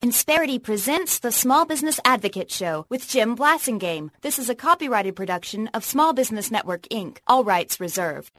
Insperity presents the Small Business Advocate Show with Jim Blasingame. This is a copyrighted production of Small Business Network, Inc., all rights reserved.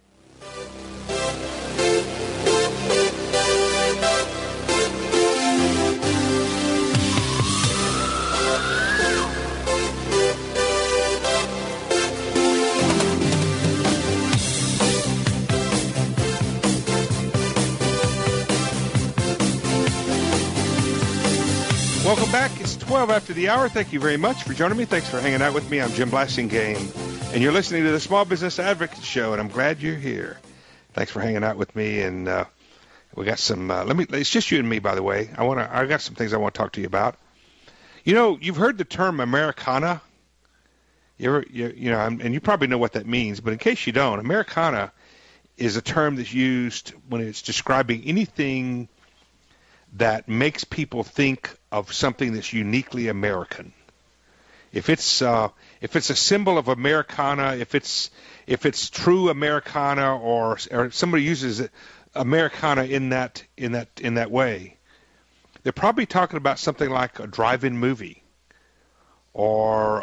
Welcome back. It's 12 after the hour. Thank you very much for joining me. Thanks for hanging out with me. I'm Jim Blasingame, and you're listening to the Small Business Advocate Show, and I'm glad you're here. Thanks for hanging out with me, and we got some. It's just you and me, by the way. I got some things I want to talk to you about. You know, you've heard the term Americana. You know, and you probably know what that means, but in case you don't, Americana is a term that's used when it's describing anything that makes people think of something that's uniquely American. If it's a symbol of Americana, if it's true Americana, or somebody uses Americana in that way, they're probably talking about something like a drive-in movie, or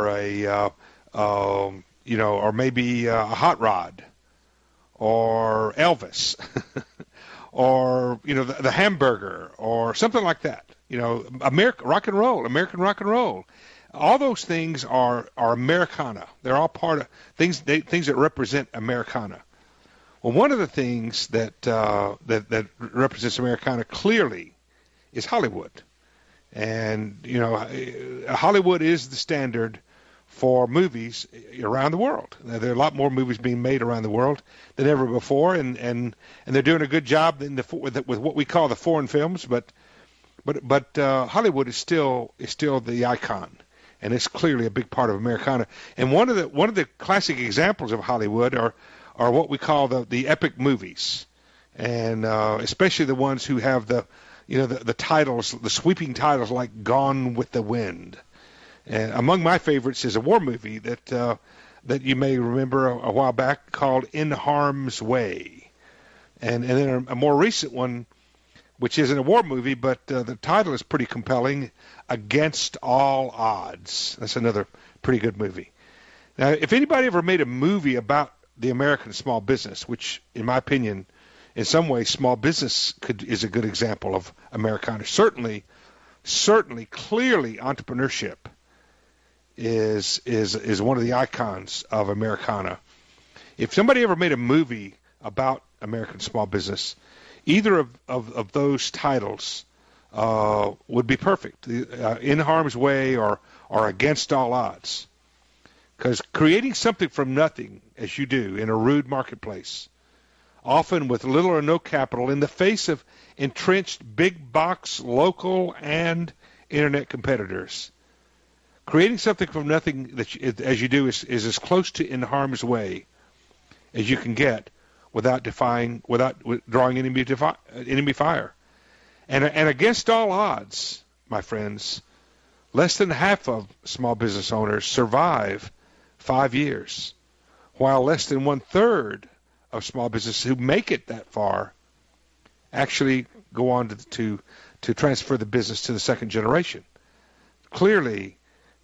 maybe a hot rod, or Elvis. Or, you know, the hamburger, or something like that. You know, American rock and roll. All those things are Americana. They're all part of things that represent Americana. Well, one of the things that represents Americana clearly is Hollywood. And, you know, Hollywood is the standard for movies around the world. There are a lot more movies being made around the world than ever before, and they're doing a good job with what we call the foreign films. But Hollywood is still the icon, and it's clearly a big part of Americana. And one of the classic examples of Hollywood are what we call the epic movies, and especially the ones who have the titles, the sweeping titles like Gone with the Wind. And among my favorites is a war movie that you may remember a while back called In Harm's Way. And then a more recent one, which isn't a war movie, but the title is pretty compelling, Against All Odds. That's another pretty good movie. Now, if anybody ever made a movie about the American small business, which in my opinion, in some ways, small business is a good example of Americana. Certainly, clearly entrepreneurship is one of the icons of Americana. If somebody ever made a movie about American small business, either of those titles would be perfect. In Harm's Way or Against All Odds. Because creating something from nothing, as you do in a rude marketplace, often with little or no capital, in the face of entrenched big box local and internet competitors, creating something from nothing as you do is as close to In Harm's Way as you can get without drawing enemy fire. And against all odds, my friends, less than half of small business owners survive 5 years, while less than 1/3 of small businesses who make it that far actually go on to transfer the business to the second generation. Clearly,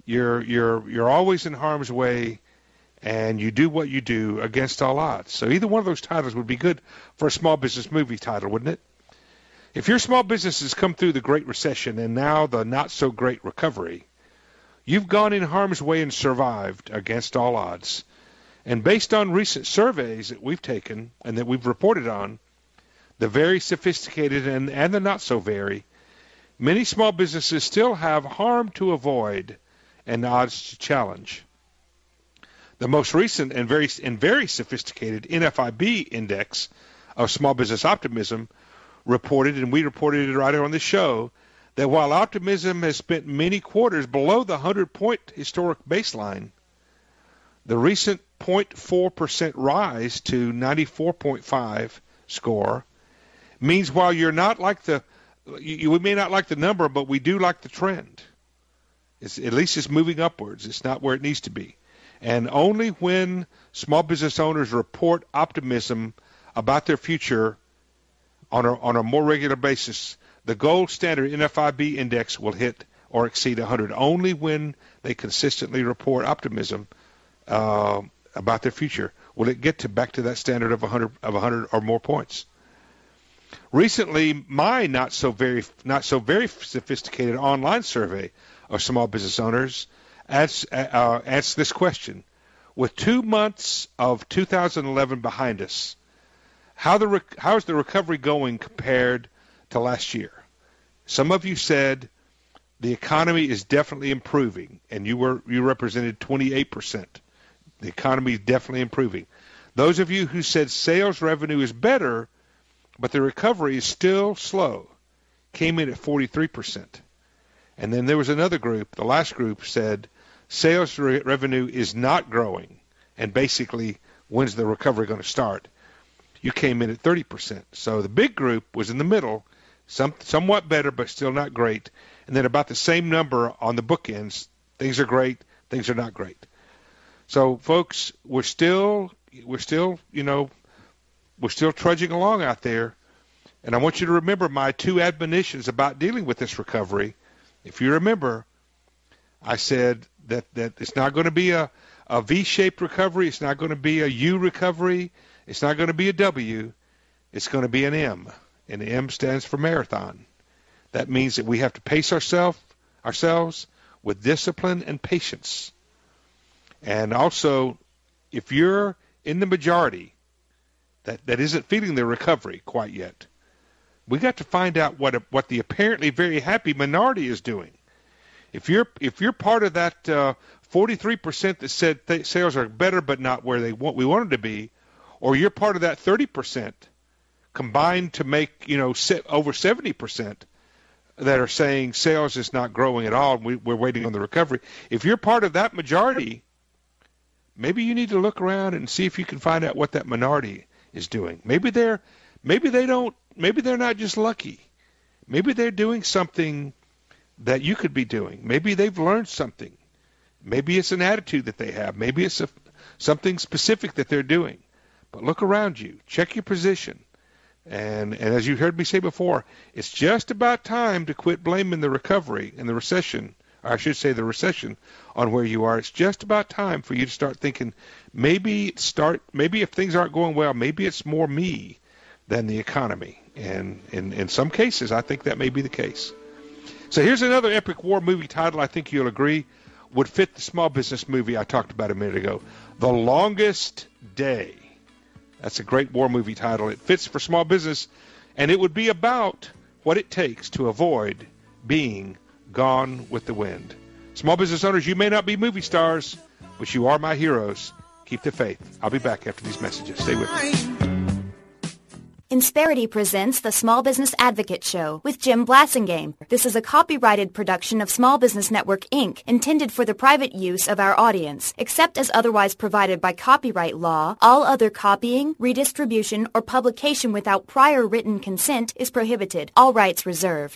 you're always in harm's way, and you do what you do against all odds. So either one of those titles would be good for a small business movie title, wouldn't it? If your small business has come through the Great Recession and now the not-so-great recovery, you've gone in harm's way and survived against all odds. And based on recent surveys that we've taken and that we've reported on, the very sophisticated and the not-so-very, many small businesses still have harm to avoid and odds to challenge. The most recent and very sophisticated NFIB index of small business optimism reported, and we reported it right here on the show, that while optimism has spent many quarters below the 100-point historic baseline, the recent 0.4% rise to 94.5 score means while you're not like we may not like the number, but we do like the trend. At least it's moving upwards. It's not where it needs to be. And only when small business owners report optimism about their future on a more regular basis the gold standard NFIB index will hit or exceed 100 only when they consistently report optimism about their future. Will it get back to that standard of 100 or more points? Recently, my not so very sophisticated online survey of small business owners asks this question: with 2 months of 2011 behind us, how is the recovery going compared to last year? Some of you said the economy is definitely improving, and you represented 28%. The economy is definitely improving. Those of you who said sales revenue is better, but the recovery is still slow, came in at 43%. And then there was another group, the last group, said sales revenue is not growing, and basically, when's the recovery going to start? You came in at 30%. So the big group was in the middle, somewhat better, but still not great. And then about the same number on the bookends. Things are great, things are not great. So, folks, we're still trudging along out there. And I want you to remember my 2 admonitions about dealing with this recovery. If you remember, I said that it's not going to be a V-shaped recovery. It's not going to be a U recovery. It's not going to be a W. It's going to be an M. And the M stands for marathon. That means that we have to pace ourselves with discipline and patience. And also, if you're in the majority that isn't feeling the recovery quite yet, we got to find out what the apparently very happy minority is doing. If you're part of that 43% that said sales are better but not where we wanted to be, or you're part of that 30% combined to make over 70% that are saying sales is not growing at all, and we're waiting on the recovery. If you're part of that majority, maybe you need to look around and see if you can find out what that minority is doing. Maybe they're not just lucky. Maybe they're doing something that you could be doing. Maybe they've learned something. Maybe it's an attitude that they have. Maybe it's something specific that they're doing. But look around you. Check your position. And as you heard me say before, it's just about time to quit blaming the recovery and the recession, or I should say the recession, on where you are. It's just about time for you to start thinking, maybe if things aren't going well, maybe it's more me than the economy. And in some cases, I think that may be the case. So here's another epic war movie title I think you'll agree would fit the small business movie I talked about a minute ago, The Longest Day. That's a great war movie title. It fits for small business, and it would be about what it takes to avoid being gone with the wind. Small business owners, you may not be movie stars, but you are my heroes. Keep the faith. I'll be back after these messages. Stay with me. Insperity presents the Small Business Advocate Show with Jim Blasingame. This is a copyrighted production of Small Business Network, Inc., intended for the private use of our audience. Except as otherwise provided by copyright law, all other copying, redistribution, or publication without prior written consent is prohibited. All rights reserved.